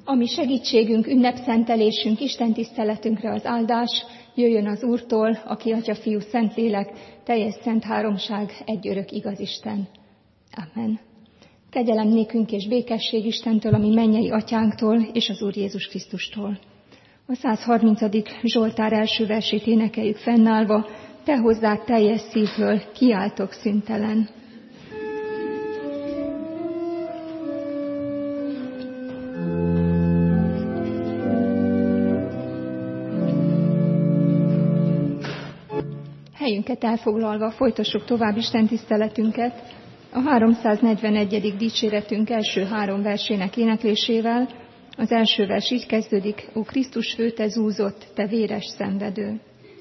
A mi segítségünk, ünnepszentelésünk, Isten tiszteletünkre az áldás jöjjön az Úrtól, aki Atya, Fiú, Szentlélek, teljes szent háromság, egy örök igaz Isten. Amen. Kegyelem nékünk és békesség Istentől, ami mennyei atyánktól és az Úr Jézus Krisztustól. A 130. Zsoltár első versét énekeljük fennállva, te hozzád teljes szívből kiáltok szüntelen. Helyünket elfoglalva folytassuk tovább Isten tiszteletünket a 341. dicséretünk első 3 versének éneklésével. Az első vers így kezdődik: Ó Krisztus fő, te zúzott, te véres szenvedő.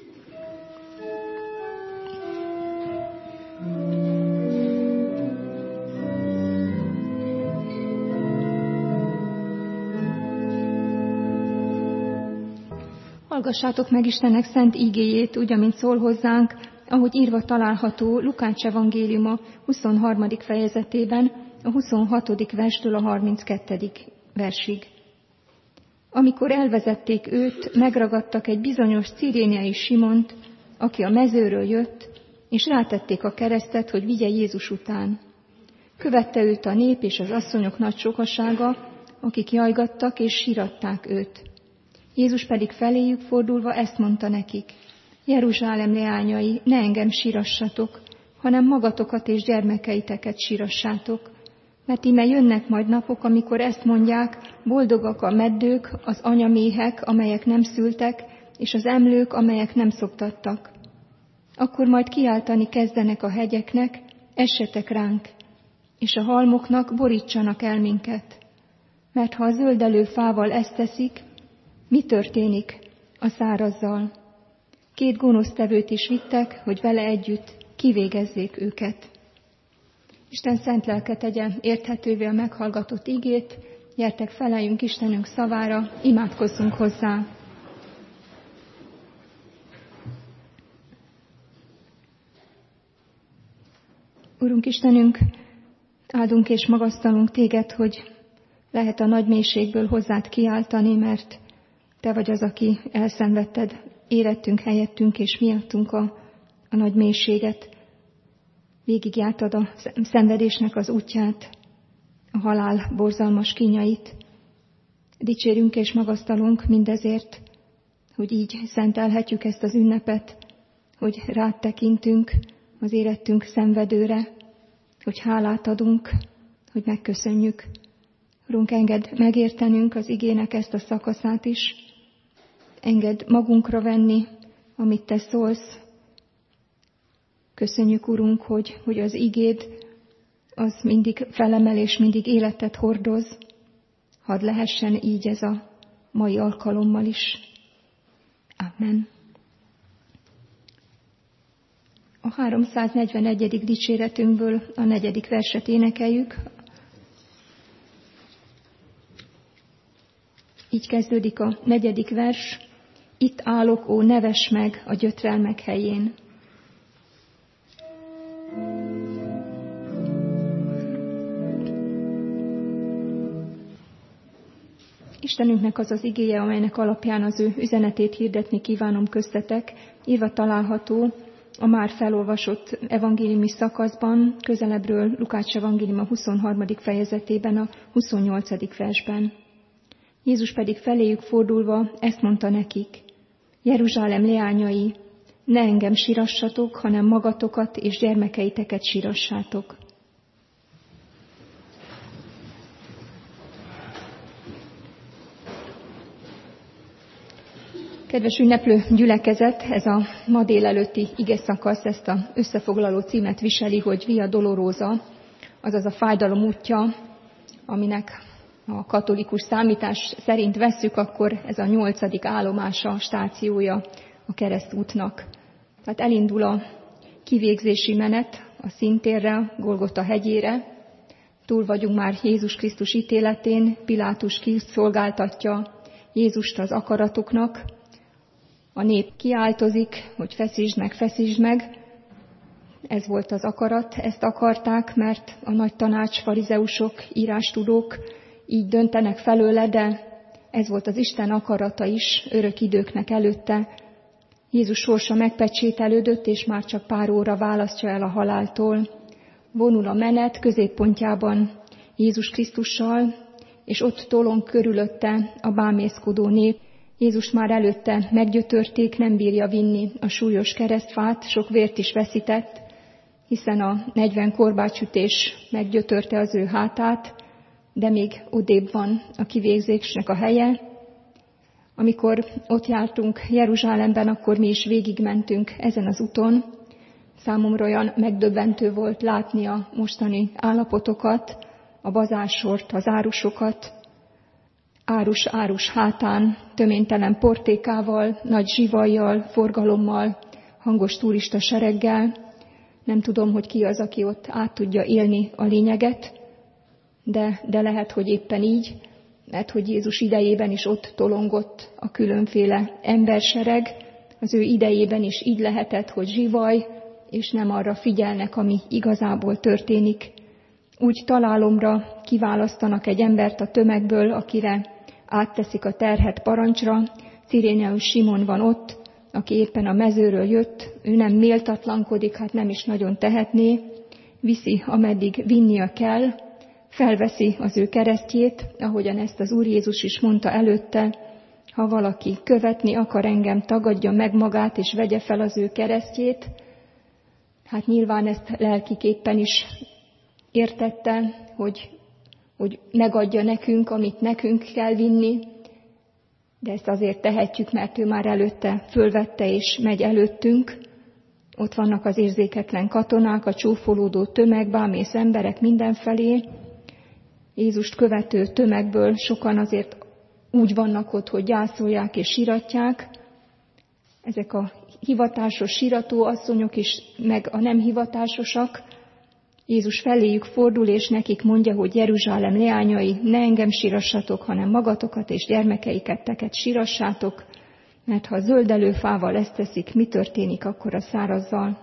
Hallgassátok meg Istennek szent ígéjét, úgy, amint szól hozzánk, ahogy írva található Lukács evangéliuma 23. fejezetében, a 26. verstől a 32. versig. Amikor elvezették őt, megragadtak egy bizonyos ciréniai Simont, aki a mezőről jött, és rátették a keresztet, hogy vigye Jézus után. Követte őt a nép és az asszonyok nagy sokasága, akik jajgattak és síratták őt. Jézus pedig feléjük fordulva ezt mondta nekik: Jeruzsálem leányai, ne engem sírassatok, hanem magatokat és gyermekeiteket sírassátok. Mert íme jönnek majd napok, amikor ezt mondják, boldogak a meddők, az anyaméhek, amelyek nem szültek, és az emlők, amelyek nem szoptattak. Akkor majd kiáltani kezdenek a hegyeknek, essetek ránk, és a halmoknak borítsanak el minket. Mert ha a zöldelő fával ezt teszik, mi történik a szárazzal? 2 gonosztevőt is vittek, hogy vele együtt kivégezzék őket. Isten szent lelke tegye érthetővé a meghallgatott igét, gyertek, feleljünk Istenünk szavára, imádkozzunk hozzá. Urunk Istenünk, áldunk és magasztalunk téged, hogy lehet a nagy mélységből hozzád kiáltani, mert te vagy az, aki elszenvedted érettünk, helyettünk és miattunk a nagy mélységet. Végigjártad a szenvedésnek az útját, a halál borzalmas kínjait. Dicsérünk és magasztalunk mindezért, hogy így szentelhetjük ezt az ünnepet, hogy rád tekintünk az érettünk szenvedőre, hogy hálát adunk, hogy megköszönjük. Urunk, engedd megértenünk az igének ezt a szakaszát is, engedd magunkra venni, amit te szólsz. Köszönjük, Urunk, hogy az igéd az mindig felemel és mindig életet hordoz. Hadd lehessen így ez a mai alkalommal is. Amen. A 341. dicséretünkből a 4. verset énekeljük. Így kezdődik a 4. vers. Itt állok, ó, nevess meg a gyötrelmek helyén. Istenünknek az az igéje, amelynek alapján az ő üzenetét hirdetni kívánom köztetek, írva található a már felolvasott evangéliumi szakaszban, közelebbről Lukács evangélium a 23. fejezetében, a 28. versben. Jézus pedig feléjük fordulva ezt mondta nekik: Jeruzsálem leányai, ne engem sírassatok, hanem magatokat és gyermekeiteket sírassátok. Kedves ünneplő gyülekezet, ez a ma délelőtti igeszakasz ezt az összefoglaló címet viseli, hogy Via Dolorosa, azaz a fájdalom útja, aminek a katolikus számítás szerint vesszük, akkor ez a 8. állomása, stációja a keresztútnak. Tehát elindul a kivégzési menet a színtérre, Golgota hegyére. Túl vagyunk már Jézus Krisztus ítéletén, Pilátus kiszolgáltatja Jézust az akaratoknak. A nép kiáltozik, hogy feszítsd meg. Ez volt az akarat, ezt akarták, mert a nagy tanács, farizeusok, írástudók így döntenek felőle, de ez volt az Isten akarata is örök időknek előtte. Jézus sorsa megpecsételődött, és már csak pár óra választja el a haláltól. Vonul a menet középpontjában Jézus Krisztussal, és ott tolong körülötte a bámészkodó nép. Jézus már előtte meggyötörték, nem bírja vinni a súlyos keresztfát, sok vért is veszített, hiszen a 40 korbácsütés meggyötörte az ő hátát, de még odébb van a kivégzésnek a helye. Amikor ott jártunk Jeruzsálemben, akkor mi is végigmentünk ezen az úton. Számomra olyan megdöbbentő volt látni a mostani állapotokat, a bazársort, az árusokat, árus hátán, töménytelen portékával, nagy zsivajjal, forgalommal, hangos turista sereggel. Nem tudom, hogy ki az, aki ott át tudja élni a lényeget, de lehet, hogy éppen így, mert hogy Jézus idejében is ott tolongott a különféle embersereg, az ő idejében is így lehetett, hogy zsivaj, és nem arra figyelnek, ami igazából történik. Úgy találomra kiválasztanak egy embert a tömegből, akire átteszik a terhet parancsra. Ciréneus Simon van ott, aki éppen a mezőről jött, ő nem méltatlankodik, hát nem is nagyon tehetné, viszi, ameddig vinnia kell, felveszi az ő keresztjét, ahogyan ezt az Úr Jézus is mondta előtte, ha valaki követni akar engem, tagadja meg magát, és vegye fel az ő keresztjét. Hát nyilván ezt lelkiképpen is értette, hogy megadja nekünk, amit nekünk kell vinni, de ezt azért tehetjük, mert ő már előtte fölvette és megy előttünk. Ott vannak az érzéketlen katonák, a csúfolódó tömeg, bámész emberek mindenfelé. Jézust követő tömegből sokan azért úgy vannak ott, hogy gyászolják és siratják. Ezek a hivatásos sirató asszonyok is, meg a nem hivatásosak. Jézus feléjük fordul, és nekik mondja, hogy Jeruzsálem leányai, ne engem sírassatok, hanem magatokat és gyermekeiket sírassátok, mert ha a zöldelő fával ezt teszik, mi történik akkor a szárazzal?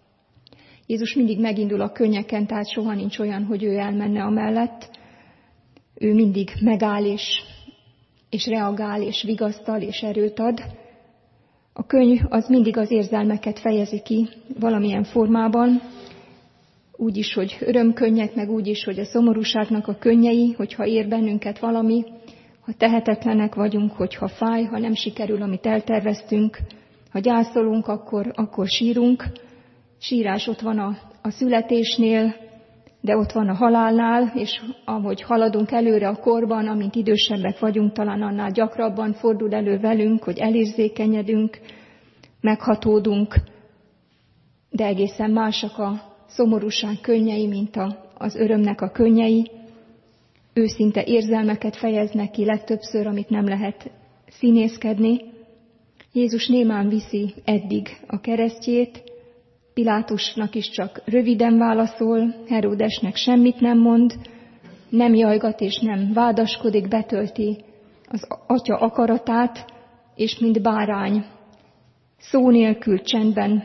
Jézus mindig megindul a könnyeken, tehát soha nincs olyan, hogy ő elmenne amellett. Ő mindig megáll és reagál, és vigasztal, és erőt ad. A könny az mindig az érzelmeket fejezi ki valamilyen formában, úgy is, hogy örömkönnyek, meg úgy is, hogy a szomorúságnak a könnyei, hogyha ér bennünket valami, ha tehetetlenek vagyunk, hogyha fáj, ha nem sikerül, amit elterveztünk, ha gyászolunk, akkor sírunk. Sírás ott van a születésnél, de ott van a halálnál, és ahogy haladunk előre a korban, amint idősebbek vagyunk, talán annál gyakrabban fordul elő velünk, hogy elérzékenyedünk, meghatódunk, de egészen másak a szomorúság könnyei, mint az örömnek a könnyei. Őszinte érzelmeket fejeznek ki legtöbbször, amit nem lehet színészkedni. Jézus némán viszi eddig a keresztjét, Pilátusnak is csak röviden válaszol, Heródesnek semmit nem mond, nem jajgat és nem vádaskodik, betölti az atya akaratát, és mint bárány, szó nélkül csendben,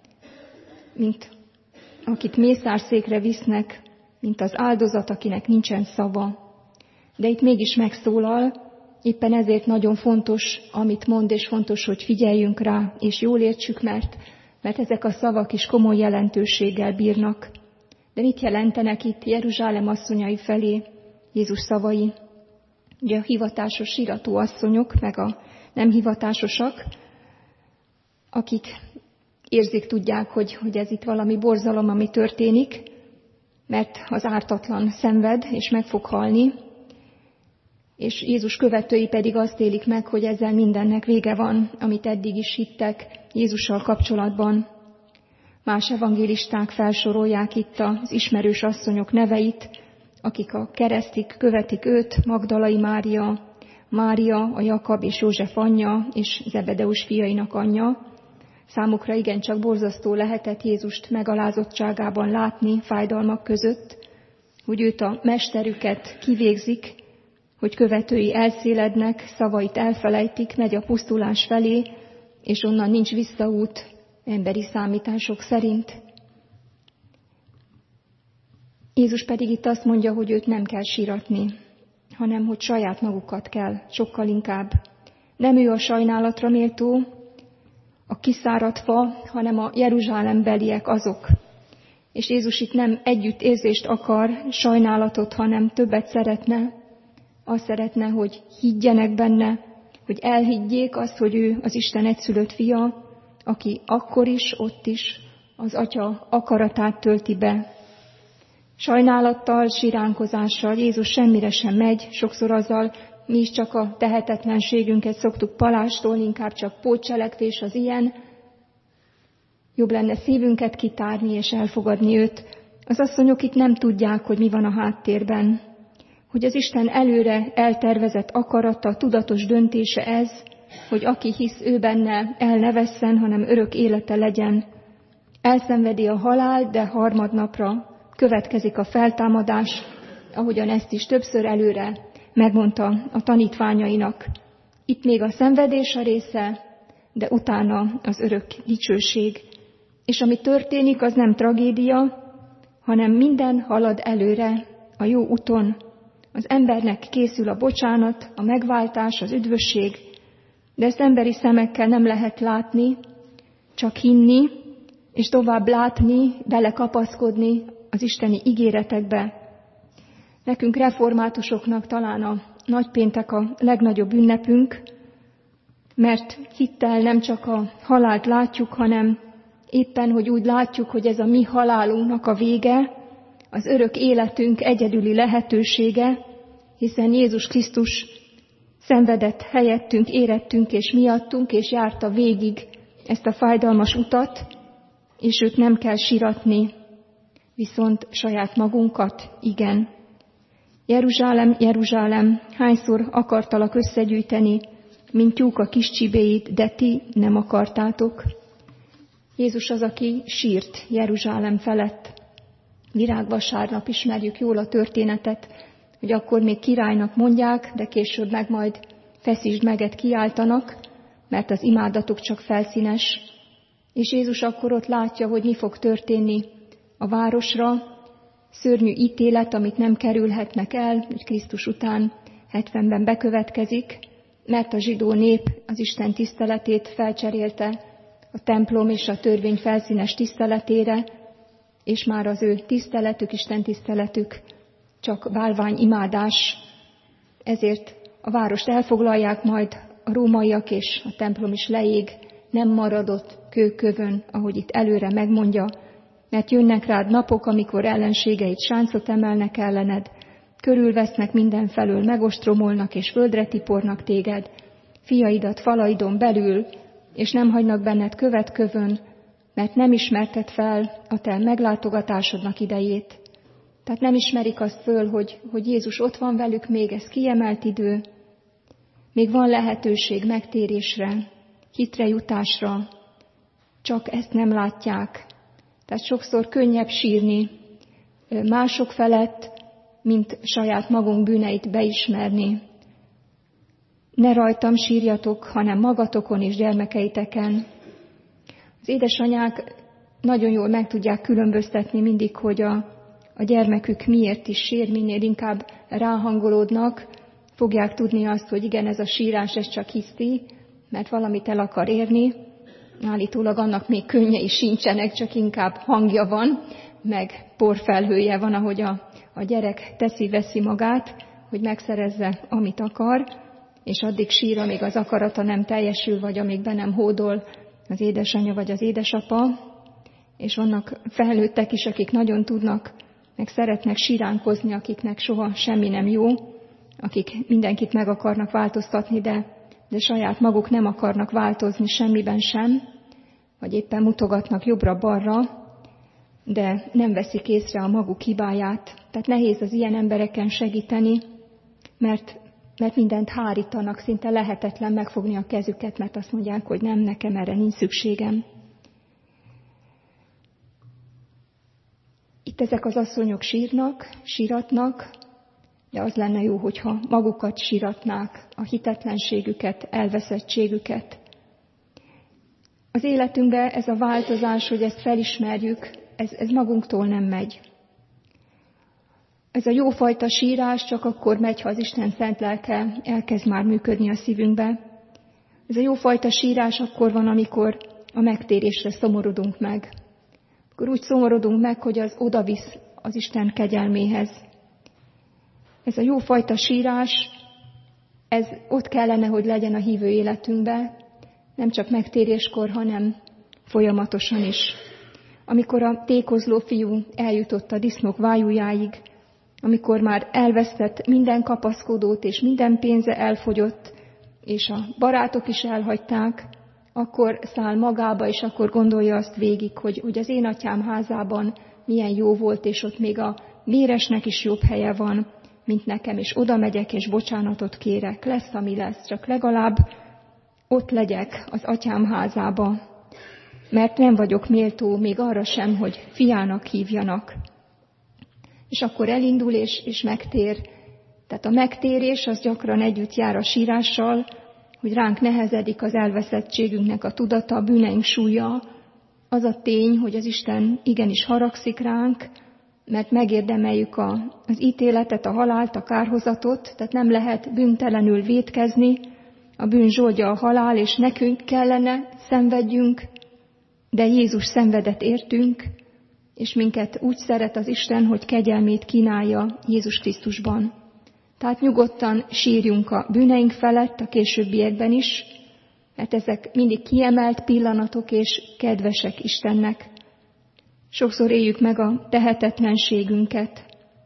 mint akit mészárszékre visznek, mint az áldozat, akinek nincsen szava. De itt mégis megszólal, éppen ezért nagyon fontos, amit mond, és fontos, hogy figyeljünk rá, és jól értsük, mert ezek a szavak is komoly jelentőséggel bírnak. De mit jelentenek itt Jeruzsálem asszonyai felé Jézus szavai? Ugye a hivatásos sirató asszonyok, meg a nem hivatásosak, akik érzik, tudják, hogy ez itt valami borzalom, ami történik, mert az ártatlan szenved, és meg fog halni, és Jézus követői pedig azt élik meg, hogy ezzel mindennek vége van, amit eddig is hittek Jézussal kapcsolatban. Más evangélisták felsorolják itt az ismerős asszonyok neveit, akik a keresztig követik őt, Magdalai Mária, a Jakab és József anyja, és Zebedeus fiainak anyja. Számukra igencsak borzasztó lehetett Jézust megalázottságában látni, fájdalmak között, hogy őt a mesterüket kivégzik, hogy követői elszélednek, szavait elfelejtik, megy a pusztulás felé, és onnan nincs visszaút emberi számítások szerint. Jézus pedig itt azt mondja, hogy őt nem kell síratni. hanem hogy saját magukat kell sokkal inkább. Nem ő a sajnálatra méltó, a kiszáradt fa, hanem a jeruzsálembeliek azok. És Jézus itt nem együttérzést akar, sajnálatot, hanem többet szeretne. Azt szeretne, hogy higgyenek benne, hogy elhiggyék azt, hogy ő az Isten egyszülött fia, aki akkor is, ott is az Atya akaratát tölti be. Sajnálattal, siránkozással Jézus semmire sem megy, sokszor azzal mi is csak a tehetetlenségünket szoktuk palástolni, inkább csak pótcselekvés az ilyen. Jobb lenne szívünket kitárni és elfogadni őt. Az asszonyok itt nem tudják, hogy mi van a háttérben. Hogy az Isten előre eltervezett akarata, tudatos döntése ez, hogy aki hisz ő benne, el ne vesszen, hanem örök élete legyen. Elszenvedi a halál, de harmadnapra következik a feltámadás, ahogyan ezt is többször előre megmondta a tanítványainak. Itt még a szenvedés a része, de utána az örök dicsőség. És ami történik, az nem tragédia, hanem minden halad előre a jó úton. Az embernek készül a bocsánat, a megváltás, az üdvösség, de ezt emberi szemekkel nem lehet látni, csak hinni, és tovább látni, belekapaszkodni az isteni ígéretekbe. Nekünk reformátusoknak talán a nagypéntek a legnagyobb ünnepünk, mert hittel nem csak a halált látjuk, hanem éppen, hogy úgy látjuk, hogy ez a mi halálunknak a vége, az örök életünk egyedüli lehetősége, hiszen Jézus Krisztus szenvedett helyettünk, érettünk és miattunk, és járta végig ezt a fájdalmas utat, és őt nem kell siratni, viszont saját magunkat, igen. Jeruzsálem, Jeruzsálem, hányszor akartalak összegyűjteni, mint tyúk a kis csibéit, de ti nem akartátok. Jézus az, aki sírt Jeruzsálem felett. Virágvasárnap ismerjük jól a történetet, hogy akkor még királynak mondják, de később meg majd feszítsd meget kiáltanak, mert az imádatuk csak felszínes. És Jézus akkor ott látja, hogy mi fog történni a városra, szörnyű ítélet, amit nem kerülhetnek el, hogy Krisztus után 70-ben bekövetkezik, mert a zsidó nép az Isten tiszteletét felcserélte a templom és a törvény felszínes tiszteletére, és már az ő tiszteletük, Isten tiszteletük csak bálványimádás. Ezért a várost elfoglalják majd a rómaiak, és a templom is leég, nem maradott kőkövön, ahogy itt előre megmondja, mert jönnek rád napok, amikor ellenségeid sáncot emelnek ellened, körülvesznek mindenfelől, megostromolnak és földre tipornak téged, fiaidat falaidon belül, és nem hagynak benned követkövön, mert nem ismerted fel a te meglátogatásodnak idejét. Tehát nem ismerik azt föl, hogy Jézus ott van velük, még ez kiemelt idő, még van lehetőség megtérésre, hitre jutásra, csak ezt nem látják. Tehát sokszor könnyebb sírni mások felett, mint saját magunk bűneit beismerni. Ne rajtam sírjatok, hanem magatokon és gyermekeiteken. Az édesanyák nagyon jól meg tudják különböztetni mindig, hogy a gyermekük miért is sír, minél inkább ráhangolódnak, fogják tudni azt, hogy igen, ez a sírás, ez csak hiszti, mert valamit el akar érni. Állítólag annak még könnyei sincsenek, csak inkább hangja van, meg porfelhője van, ahogy a gyerek teszi-veszi magát, hogy megszerezze, amit akar, és addig sír, amíg az akarata nem teljesül, vagy amíg be nem hódol az édesanyja vagy az édesapa. És vannak felnőttek is, akik nagyon tudnak, meg szeretnek siránkozni, akiknek soha semmi nem jó, akik mindenkit meg akarnak változtatni, de saját maguk nem akarnak változni semmiben sem, vagy éppen mutogatnak jobbra-balra, de nem veszik észre a maguk hibáját. Tehát nehéz az ilyen embereken segíteni, mert mindent hárítanak, szinte lehetetlen megfogni a kezüket, mert azt mondják, hogy nem, nekem erre nincs szükségem. Itt ezek az asszonyok sírnak, síratnak, de az lenne jó, hogyha magukat síratnák, a hitetlenségüket, elveszettségüket. Az életünkben ez a változás, hogy ezt felismerjük, ez magunktól nem megy. Ez a jófajta sírás csak akkor megy, ha az Isten szent lelke elkezd már működni a szívünkbe. Ez a jófajta sírás akkor van, amikor a megtérésre szomorodunk meg. Akkor úgy szomorodunk meg, hogy az odavisz az Isten kegyelméhez. Ez a jófajta sírás, ez ott kellene, hogy legyen a hívő életünkben, nem csak megtéréskor, hanem folyamatosan is. Amikor a tékozló fiú eljutott a disznók vájújáig, amikor már elvesztett minden kapaszkodót, és minden pénze elfogyott, és a barátok is elhagyták, akkor száll magába, és akkor gondolja azt végig, hogy az én atyám házában milyen jó volt, és ott még a véresnek is jobb helye van, mint nekem, és oda megyek, és bocsánatot kérek. Lesz, ami lesz, csak legalább ott legyek az atyám házába, mert nem vagyok méltó még arra sem, hogy fiának hívjanak. És akkor elindul, és megtér. Tehát a megtérés az gyakran együtt jár a sírással, hogy ránk nehezedik az elveszettségünknek a tudata, a bűneink súlya, az a tény, hogy az Isten igenis haragszik ránk, mert megérdemeljük az ítéletet, a halált, a kárhozatot, tehát nem lehet bűntelenül vétkezni, a bűn zsoldja a halál, és nekünk kellene szenvedjünk, de Jézus szenvedett értünk, és minket úgy szeret az Isten, hogy kegyelmét kínálja Jézus Krisztusban. Tehát nyugodtan sírjunk a bűneink felett a későbbiekben is, mert ezek mindig kiemelt pillanatok és kedvesek Istennek. Sokszor éljük meg a tehetetlenségünket,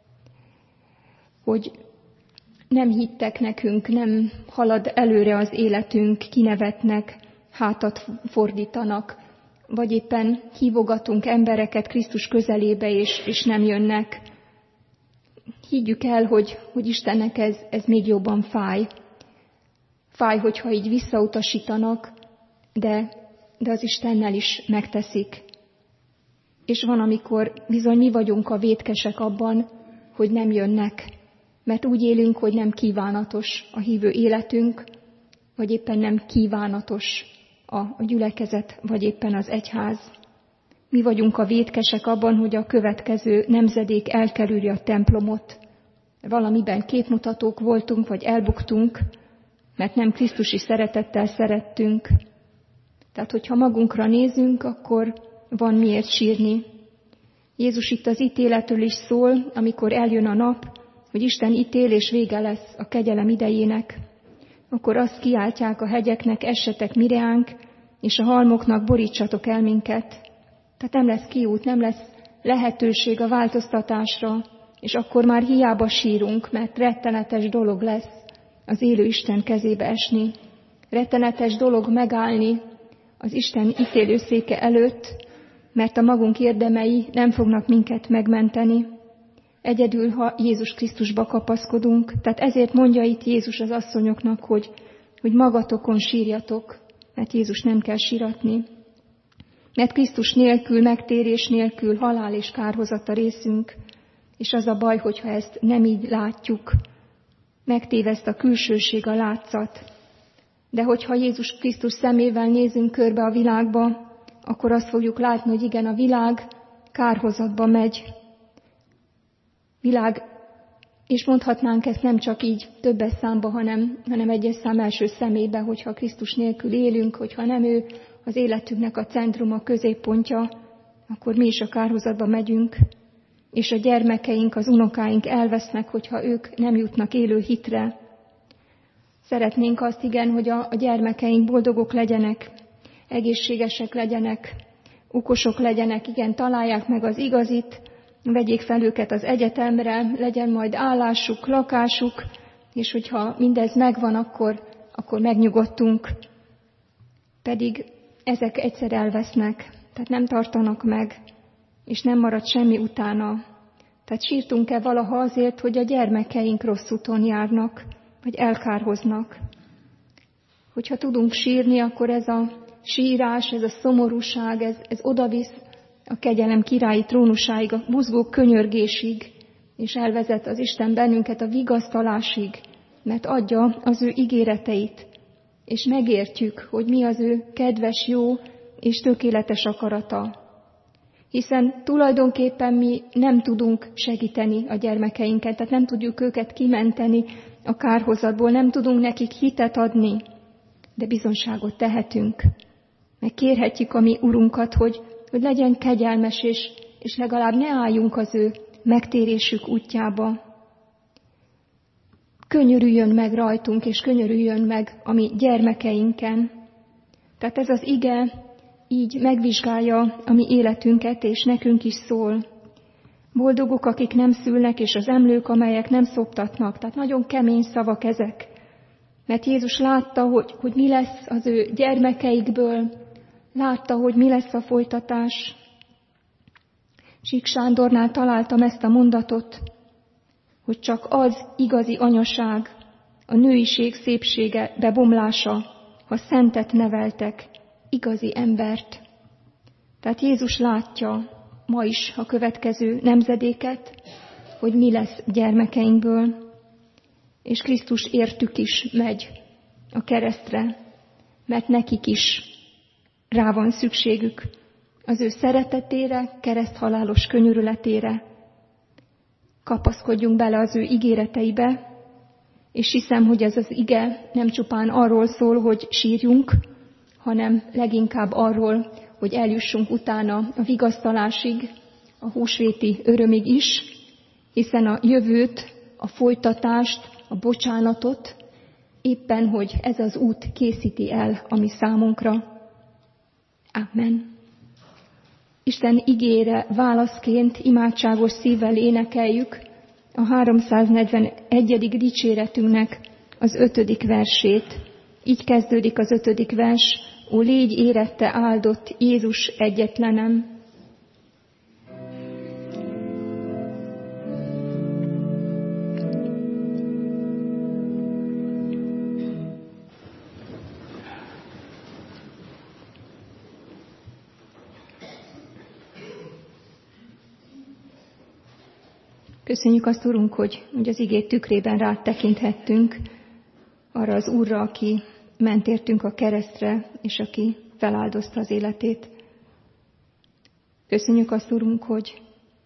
hogy nem hittek nekünk, nem halad előre az életünk, kinevetnek, hátat fordítanak, vagy éppen hívogatunk embereket Krisztus közelébe, és nem jönnek. Higgyük el, hogy Istennek ez még jobban fáj. Fáj, hogyha így visszautasítanak, de az Istennel is megteszik. És van, amikor bizony mi vagyunk a vétkesek abban, hogy nem jönnek, mert úgy élünk, hogy nem kívánatos a hívő életünk, vagy éppen nem kívánatos a gyülekezet, vagy éppen az egyház. Mi vagyunk a vétkesek abban, hogy a következő nemzedék elkerülje a templomot. Valamiben képmutatók voltunk, vagy elbuktunk, mert nem krisztusi szeretettel szerettünk. Tehát, hogyha magunkra nézünk, akkor van miért sírni. Jézus itt az ítéletről is szól, amikor eljön a nap, hogy Isten ítél és vége lesz a kegyelem idejének. Akkor azt kiáltják a hegyeknek, essetek mireánk, és a halmoknak borítsatok el minket. Tehát nem lesz kiút, nem lesz lehetőség a változtatásra, és akkor már hiába sírunk, mert rettenetes dolog lesz az élő Isten kezébe esni. Rettenetes dolog megállni az Isten ítélőszéke előtt, mert a magunk érdemei nem fognak minket megmenteni. Egyedül, ha Jézus Krisztusba kapaszkodunk. Tehát ezért mondja itt Jézus az asszonyoknak, hogy magatokon sírjatok, mert Jézus nem kell síratni. Mert Krisztus nélkül, megtérés nélkül halál és kárhozat a részünk, és az a baj, hogyha ezt nem így látjuk, megtéveszt a külsőség, a látszat. De hogyha Jézus Krisztus szemével nézünk körbe a világba, akkor azt fogjuk látni, hogy igen, a világ kárhozatba megy. Világ, és mondhatnánk ezt nem csak így többes számba, hanem egyes szám első szemébe, hogyha Krisztus nélkül élünk, hogyha nem ő az életünknek a centruma, középpontja, akkor mi is a kárhozatba megyünk, és a gyermekeink, az unokáink elvesznek, hogyha ők nem jutnak élő hitre. Szeretnénk azt, igen, hogy a gyermekeink boldogok legyenek, egészségesek legyenek, okosok legyenek, igen, találják meg az igazit, vegyék fel őket az egyetemre, legyen majd állásuk, lakásuk, és hogyha mindez megvan, akkor megnyugodtunk. Pedig ezek egyszer elvesznek, tehát nem tartanak meg, és nem marad semmi utána. Tehát sírtunk-e valaha azért, hogy a gyermekeink rossz úton járnak, vagy elkárhoznak. Hogyha tudunk sírni, akkor ez a sírás, ez a szomorúság, ez odavisz a kegyelem királyi trónusáig, a buzgó könyörgésig, és elvezet az Isten bennünket a vigasztalásig, mert adja az ő ígéreteit, és megértjük, hogy mi az ő kedves, jó és tökéletes akarata. Hiszen tulajdonképpen mi nem tudunk segíteni a gyermekeinket, tehát nem tudjuk őket kimenteni a kárhozatból, nem tudunk nekik hitet adni, de bizonságot tehetünk. Meg kérhetjük a mi Urunkat, hogy legyen kegyelmes, és legalább ne álljunk az ő megtérésük útjába. Könyörüljön meg rajtunk, és könyörüljön meg a mi gyermekeinken. Tehát ez az ige így megvizsgálja a mi életünket, és nekünk is szól. Boldogok, akik nem szülnek, és az emlők, amelyek nem szoptatnak. Tehát nagyon kemény szavak ezek. Mert Jézus látta, hogy mi lesz az ő gyermekeikből, látta, hogy mi lesz a folytatás. Sík Sándornál találtam ezt a mondatot, hogy csak az igazi anyaság, a nőiség szépsége bebomlása, ha szentet neveltek, igazi embert. Tehát Jézus látja ma is a következő nemzedéket, hogy mi lesz gyermekeinkből, és Krisztus értük is megy a keresztre, mert nekik is rá van szükségük az ő szeretetére, kereszthalálos könyörületére. Kapaszkodjunk bele az ő ígéreteibe, és hiszem, hogy ez az ige nem csupán arról szól, hogy sírjunk, hanem leginkább arról, hogy eljussunk utána a vigasztalásig, a húsvéti örömig is, hiszen a jövőt, a folytatást, a bocsánatot éppen, hogy ez az út készíti el a mi számunkra. Amen. Isten igére válaszként imádságos szívvel énekeljük a 341. dicséretünknek az 5. versét. Így kezdődik az 5. vers: Ó, légy érette áldott Jézus egyetlenem! Köszönjük azt, Urunk, hogy az igét tükrében rád tekinthettünk, arra az Úrra, aki ment értünk a keresztre, és aki feláldozta az életét. Köszönjük azt, Urunk, hogy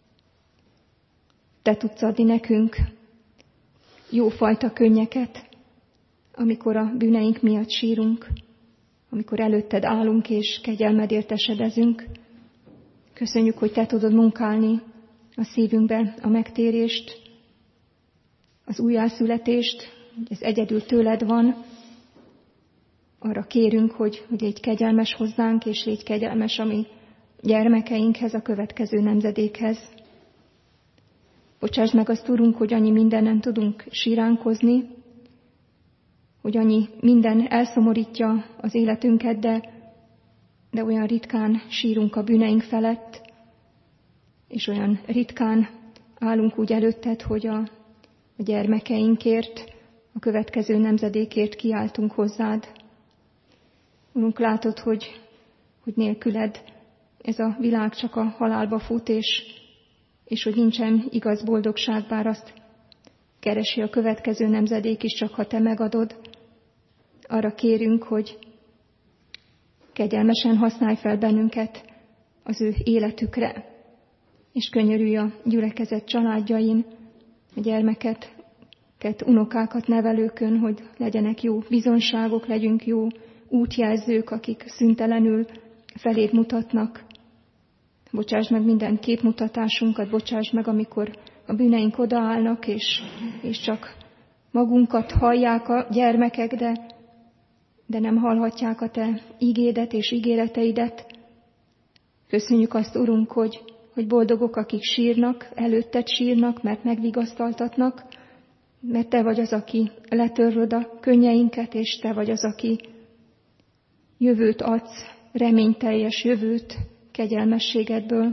Te tudsz adni nekünk jófajta könnyeket, amikor a bűneink miatt sírunk, amikor előtted állunk és kegyelmedért esedezünk. Köszönjük, hogy Te tudod munkálni a szívünkbe a megtérést, az újjászületést, hogy ez egyedül tőled van. Arra kérünk, hogy légy kegyelmes hozzánk, és légy kegyelmes a mi gyermekeinkhez, a következő nemzedékhez. Bocsásd meg azt, Urunk, hogy annyi mindenen tudunk síránkozni, hogy annyi minden elszomorítja az életünket, de olyan ritkán sírunk a bűneink felett, és olyan ritkán állunk úgy előtted, hogy a gyermekeinkért, a következő nemzedékért kiáltunk hozzád. Urunk, látod, hogy nélküled ez a világ csak a halálba fut, és hogy nincsen igaz boldogság, bár azt keresi a következő nemzedék is, csak ha Te megadod. Arra kérünk, hogy kegyelmesen használj fel bennünket az ő életükre, és könyörülj a gyülekezet családjain, a gyermeket, unokákat nevelőkön, hogy legyenek jó bizonságok, legyünk jó útjelzők, akik szüntelenül feléd mutatnak. Bocsáss meg minden képmutatásunkat, bocsáss meg, amikor a bűneink odaállnak, és csak magunkat hallják a gyermekek, de nem hallhatják a Te ígédet és ígéreteidet. Köszönjük azt, Urunk, hogy boldogok, akik sírnak, előtted sírnak, mert megvigasztaltatnak, mert Te vagy az, aki letöröd a könnyeinket, és Te vagy az, aki jövőt adsz, reményteljes jövőt kegyelmességedből.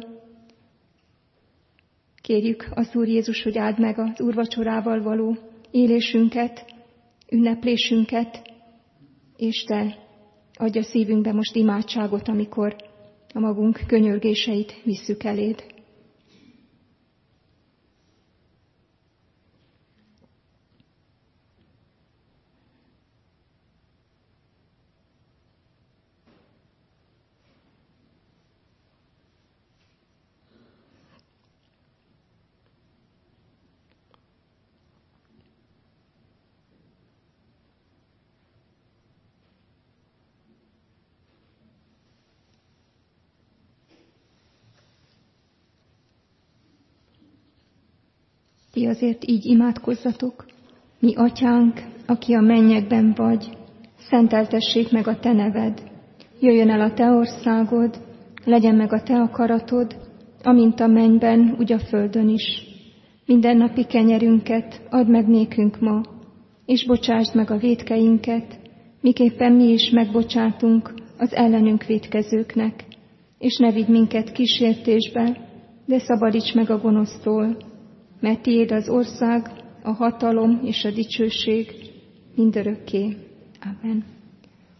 Kérjük az Úr Jézus, hogy áld meg az úrvacsorával való élésünket, ünneplésünket, és Te adj a szívünkbe most imádságot, amikor a magunk könyörgéseit visszük eléd. Ti azért így imádkozzatok. Mi atyánk, aki a mennyekben vagy, szenteltessék meg a te neved. Jöjjön el a te országod, legyen meg a te akaratod, amint a mennyben, úgy a földön is. Mindennapi kenyerünket add meg nékünk ma, és bocsásd meg a vétkeinket, miképpen mi is megbocsátunk az ellenünk vétkezőknek. És ne vigy minket kísértésbe, de szabadíts meg a gonosztól, mert tiéd az ország, a hatalom és a dicsőség mindörökké. Amen.